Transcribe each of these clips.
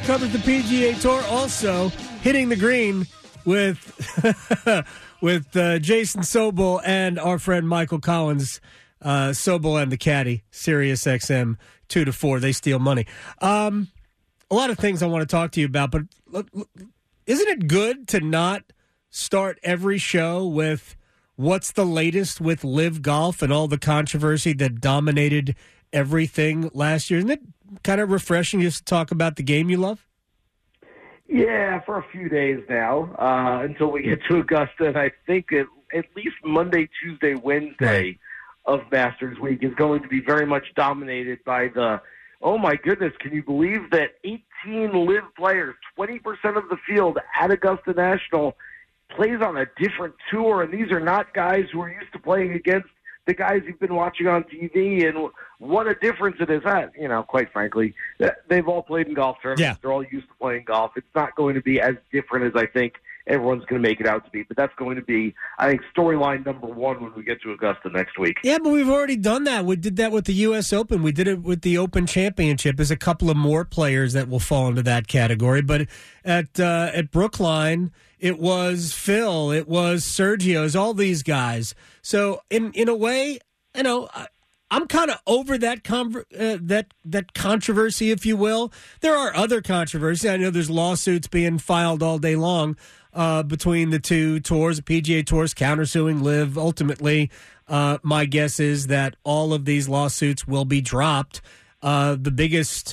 covers the PGA Tour, also hitting the green with with Jason Sobel and our friend Michael Collins. Sobel and the caddy, Sirius XM 2 to 4. They steal money. A lot of things I want to talk to you about, but isn't it good to not start every show with what's the latest with Live Golf and all the controversy that dominated everything last year? Isn't it kind of refreshing just to talk about the game you love? Yeah, for a few days now, until we get to Augusta, and I think at least Monday, Tuesday, Wednesday of Masters Week is going to be very much dominated by the, oh my goodness, can you believe that 18 Live players, 20% of the field at Augusta National, plays on a different tour, and these are not guys who are used to playing against the guys you've been watching on TV, and what a difference it is. Quite frankly, they've all played in golf tournaments. Yeah. They're all used to playing golf. It's not going to be as different as I think everyone's going to make it out to be, but that's going to be, I think, storyline number one when we get to Augusta next week. Yeah, but we've already done that. We did that with the U.S. Open. We did it with the Open Championship. There's a couple of more players that will fall into that category, but at Brookline, it was Phil, it was Sergio, it was all these guys. So in a way, I'm kind of over that that controversy, if you will. There are other controversies. I know there's lawsuits being filed all day long between the two tours, the PGA Tours countersuing Live. Ultimately, my guess is that all of these lawsuits will be dropped. The biggest,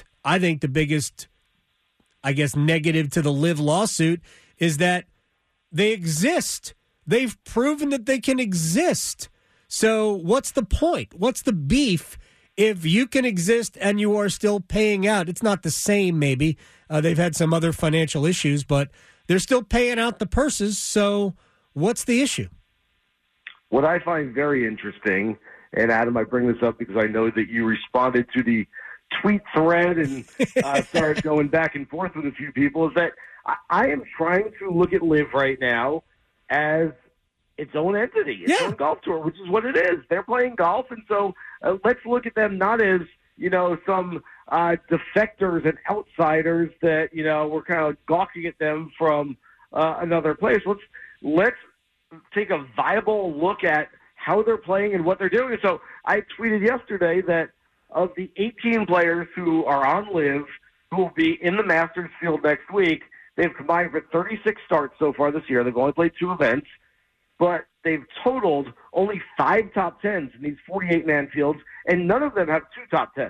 I guess, negative to the Live lawsuit is that they exist. They've proven that they can exist. So what's the point? What's the beef if you can exist and you are still paying out? It's not the same, maybe. They've had some other financial issues, but they're still paying out the purses. So what's the issue? What I find very interesting, and Adam, I bring this up because I know that you responded to the tweet thread and started going back and forth with a few people, is that I am trying to look at Live right now as its own entity, its own golf tour, which is what it is. They're playing golf, and so let's look at them not as, some defectors and outsiders that, we're kind of gawking at them from another place. Let's take a viable look at how they're playing and what they're doing. And so I tweeted yesterday that of the 18 players who are on Live, who will be in the Masters field next week, they've combined for 36 starts so far this year. They've only played 2 events, but they've totaled only 5 top 10s in these 48-man fields, and none of them have 2 top 10s.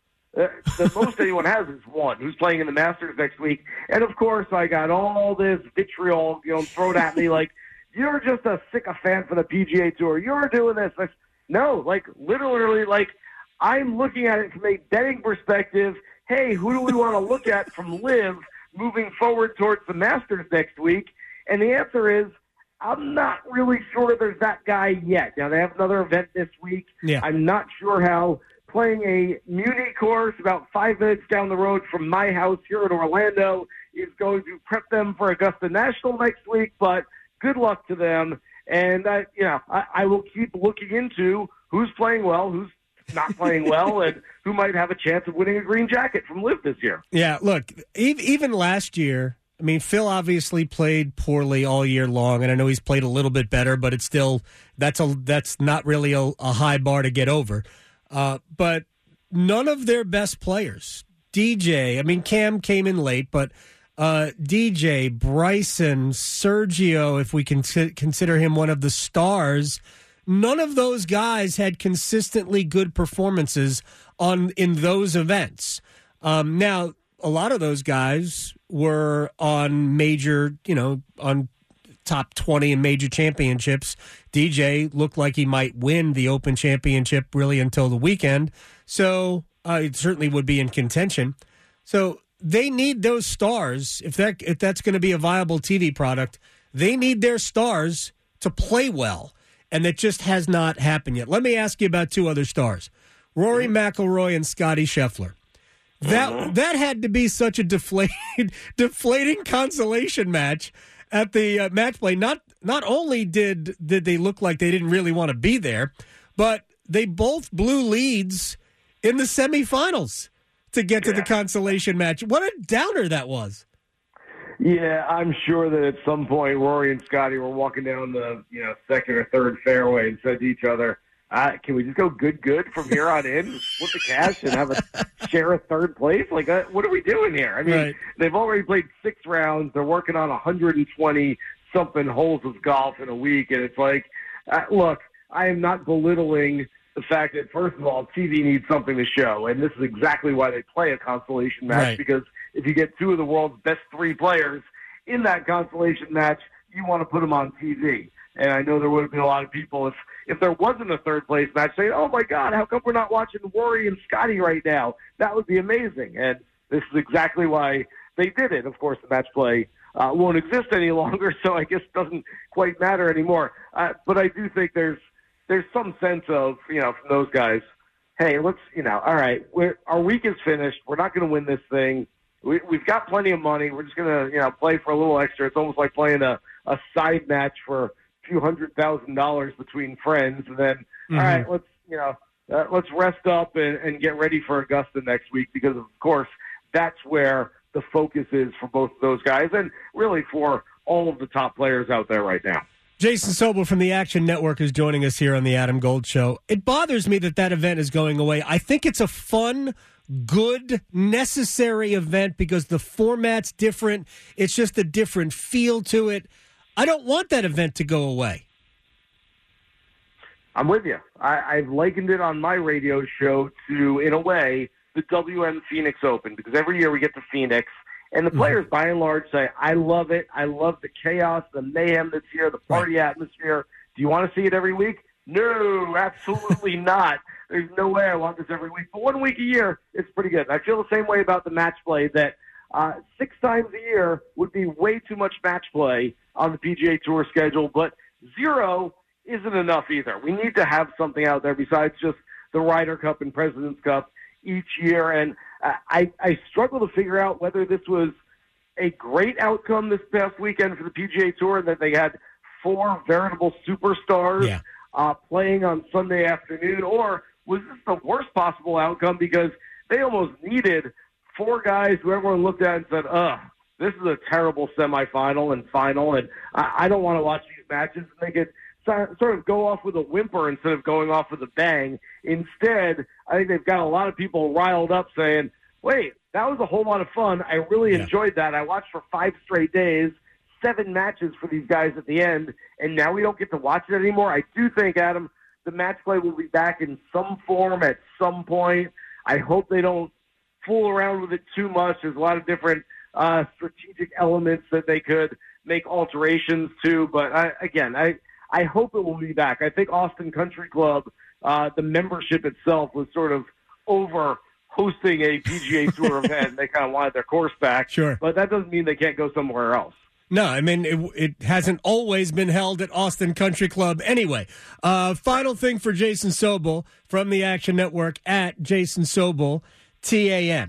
The most anyone has is 1, who's playing in the Masters next week. And, of course, I got all this vitriol thrown at me like, you're just a sycophant for the PGA Tour. You're doing this. No, literally, I'm looking at it from a betting perspective. Hey, who do we want to look at from Live moving forward towards the Masters next week? And the answer is, I'm not really sure there's that guy yet. Now, they have another event this week. Yeah. I'm not sure how playing a Muni course about 5 minutes down the road from my house here in Orlando is going to prep them for Augusta National next week, but good luck to them. And, I will keep looking into who's playing well, who's not playing well, and who might have a chance of winning a green jacket from Live this year. Yeah, look, even last year, Phil obviously played poorly all year long, and I know he's played a little bit better, but it's still that's not really a high bar to get over. But none of their best players, DJ, Cam came in late, but DJ, Bryson, Sergio, if we can consider him one of the stars, none of those guys had consistently good performances in those events. Now, a lot of those guys were on major, on top 20 in major championships. DJ looked like he might win the Open Championship really until the weekend. So it certainly would be in contention. So they need those stars. If that's going to be a viable TV product, they need their stars to play well. And that just has not happened yet. Let me ask you about 2 other stars, Rory McIlroy and Scotty Scheffler. That had to be such a deflating consolation match at the match play. Not only did they look like they didn't really want to be there, but they both blew leads in the semifinals. to get to the consolation match. What a downer that was. Yeah, I'm sure that at some point Rory and Scotty were walking down the second or third fairway and said to each other, "Can we just go good from here on in, split the cash, and share a third place? Like, what are we doing here?" I mean, They've already played 6 rounds. They're working on 120 something holes of golf in a week, and it's like, look, I am not belittling the fact that, first of all, TV needs something to show, and this is exactly why they play a consolation match, because if you get 2 of the world's best 3 players in that consolation match, you want to put them on TV. And I know there would have been a lot of people if there wasn't a third place match saying, "Oh my God, how come we're not watching Rory and Scotty right now? That would be amazing." And this is exactly why they did it. Of course, the match play won't exist any longer, so I guess it doesn't quite matter anymore. But I do think there's some sense of, from those guys, hey, let's, all right, our week is finished. We're not going to win this thing. We've got plenty of money. We're just going to, play for a little extra. It's almost like playing a side match for a few $100,000 between friends. And then, all right, let's rest up and get ready for Augusta next week, because, of course, that's where the focus is for both of those guys and really for all of the top players out there right now. Jason Sobel from the Action Network is joining us here on the Adam Gold Show. It bothers me that event is going away. I think it's a fun, good, necessary event because the format's different. It's just a different feel to it. I don't want that event to go away. I'm with you. I've likened it on my radio show to, in a way, the WM Phoenix Open, because every year we get to Phoenix, and the players, by and large, say, "I love it. I love the chaos, the mayhem that's here, the party atmosphere. Do you want to see it every week?" No, absolutely not. There's no way I want this every week. But 1 week a year, it's pretty good. I feel the same way about the match play, that 6 times a year would be way too much match play on the PGA Tour schedule, but 0 isn't enough either. We need to have something out there besides just the Ryder Cup and President's Cup each year, and I struggle to figure out whether this was a great outcome this past weekend for the PGA Tour, that they had 4 veritable superstars playing on Sunday afternoon, or was this the worst possible outcome because they almost needed 4 guys who everyone looked at and said, this is a terrible semifinal and final, and I don't want to watch these matches, and they could sort of go off with a whimper instead of going off with a bang. Instead, I think they've got a lot of people riled up saying, wait, that was a whole lot of fun. I really enjoyed that. I watched for 5 straight days, 7 matches for these guys at the end, and now we don't get to watch it anymore. I do think, Adam, the match play will be back in some form at some point. I hope they don't fool around with it too much. There's a lot of different strategic elements that they could make alterations to, but I hope it will be back. I think Austin Country Club, the membership itself, was sort of over hosting a PGA Tour event. They kind of wanted their course back. Sure. But that doesn't mean they can't go somewhere else. No, I mean, it hasn't always been held at Austin Country Club anyway. Final thing for Jason Sobel from the Action Network at Jason Sobel, TAN.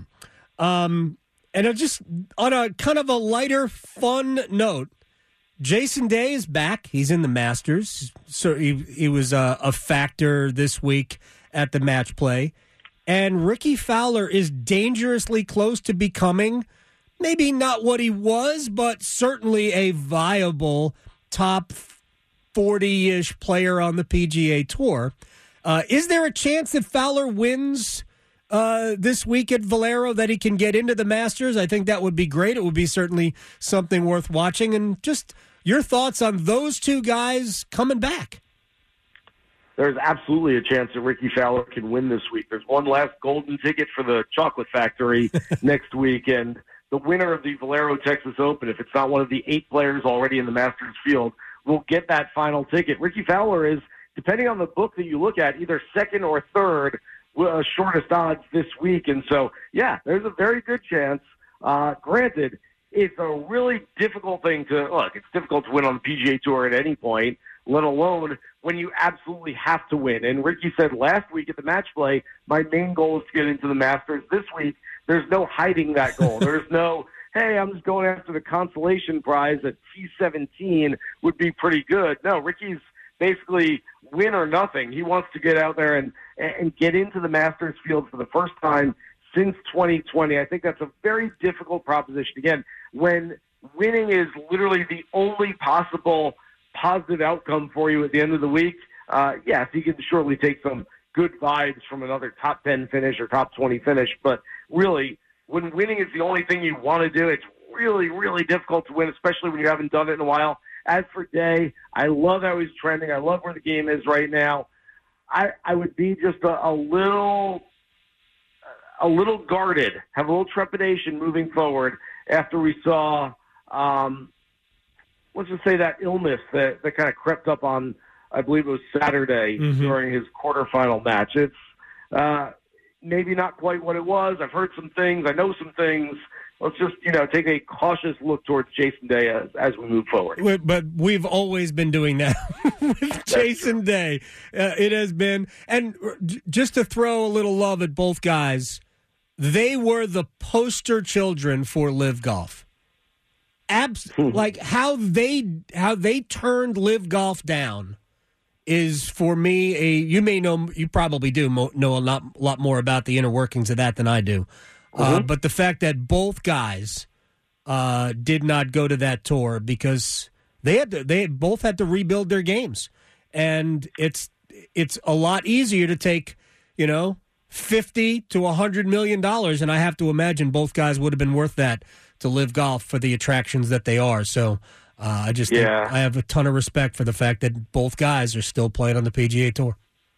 And just on a kind of a lighter, fun note, Jason Day is back. He's in the Masters. So he was a factor this week at the match play. And Ricky Fowler is dangerously close to becoming maybe not what he was, but certainly a viable top 40-ish player on the PGA Tour. Is there a chance that Fowler wins this week at Valero, that he can get into the Masters? I think that would be great. It would be certainly something worth watching. And just your thoughts on those 2 guys coming back. There's absolutely a chance that Ricky Fowler can win this week. There's one last golden ticket for the Chocolate Factory next week, and the winner of the Valero Texas Open, if it's not one of the 8 players already in the Masters field, will get that final ticket. Ricky Fowler is, depending on the book that you look at, either second or third shortest odds this week. And so, there's a very good chance. Granted, it's a really difficult thing to look. It's difficult to win on the PGA Tour at any point, let alone when you absolutely have to win. And Ricky said last week at the match play, my main goal is to get into the Masters. This week, there's no hiding that goal. There's no, hey, I'm just going after the consolation prize at T17 would be pretty good. No, Ricky's basically win or nothing. He wants to get out there and get into the Masters field for the first time since 2020. I think that's a very difficult proposition. Again, when winning is literally the only possible positive outcome for you at the end of the week, yes, you can surely take some good vibes from another top 10 finish or top 20 finish. But really, when winning is the only thing you want to do, it's really, really difficult to win, especially when you haven't done it in a while. As for Day, I love how he's trending. I love where the game is right now. I would be just a little guarded, have a little trepidation moving forward after we saw, let's just say, that illness that kind of crept up on, I believe it was Saturday during his quarterfinal match. It's maybe not quite what it was. I've heard some things. I know some things. Let's just, take a cautious look towards Jason Day as we move forward. But we've always been doing that with Jason Day. It has been. And just to throw a little love at both guys, they were the poster children for Live Golf. Like how they turned Live Golf down is, for me, you probably do know a lot more about the inner workings of that than I do. But the fact that both guys did not go to that tour because they both had to rebuild their games, and it's a lot easier to take $50 to $100 million, and I have to imagine both guys would have been worth that to Live Golf for the attractions that they are. So I just think I have a ton of respect for the fact that both guys are still playing on the PGA Tour.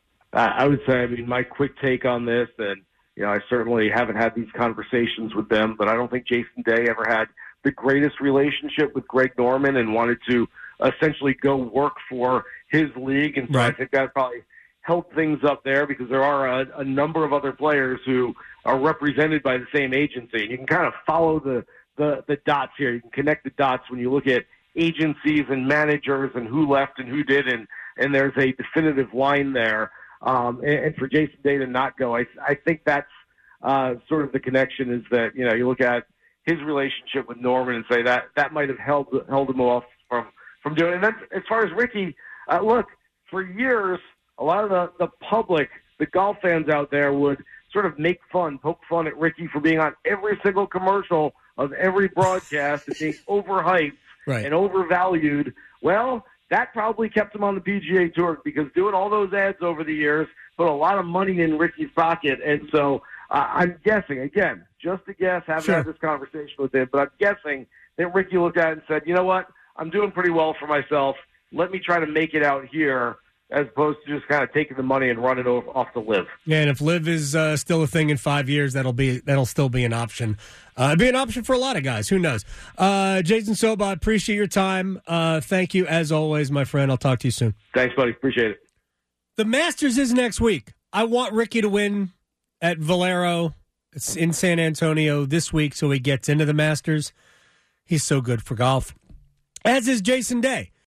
I would say, my quick take on this, and I certainly haven't had these conversations with them, but I don't think Jason Day ever had the greatest relationship with Greg Norman and wanted to essentially go work for his league. And so I think that probably helped things up there, because there are a number of other players who are represented by the same agency. And you can kind of follow the dots here. You can connect the dots when you look at agencies and managers and who left and who did, and there's a definitive line there. And for Jason Day to not go, I think that's sort of the connection, is that, you look at his relationship with Norman and say that might have held him off from doing it. And that's, as far as Ricky, look, for years, a lot of the public, the golf fans out there, would sort of poke fun at Ricky for being on every single commercial of every broadcast and being overhyped and overvalued. Well, that probably kept him on the PGA Tour, because doing all those ads over the years put a lot of money in Ricky's pocket. And so I'm guessing, again, just a guess, haven't had this conversation with him, but I'm guessing that Ricky looked at it and said, you know what, I'm doing pretty well for myself. Let me try to make it out here, as opposed to just kind of taking the money and running off to Live. Yeah, and if Live is still a thing in 5 years, that'll still be an option. It'd be an option for a lot of guys. Who knows? Jason Soba, I appreciate your time. Thank you, as always, my friend. I'll talk to you soon. Thanks, buddy. Appreciate it. The Masters is next week. I want Ricky to win at Valero. It's in San Antonio this week, so he gets into the Masters. He's so good for golf. As is Jason Day.